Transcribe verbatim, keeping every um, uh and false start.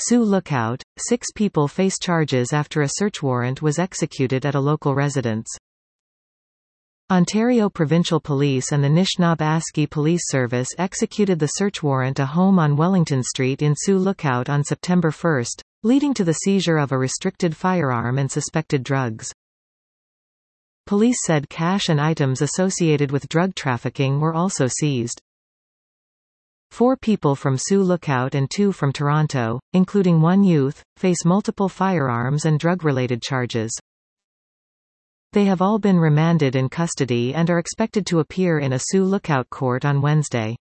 Sioux Lookout, six people face charges after a search warrant was executed at a local residence. Ontario Provincial Police and the Nishnawbe-Aski Police Service executed the search warrant at a home on Wellington Street in Sioux Lookout on September first, leading to the seizure of a restricted firearm and suspected drugs. Police said cash and items associated with drug trafficking were also seized. Four people from Sioux Lookout and two from Toronto, including one youth, face multiple firearms and drug-related charges. They have all been remanded in custody and are expected to appear in a Sioux Lookout court on Wednesday.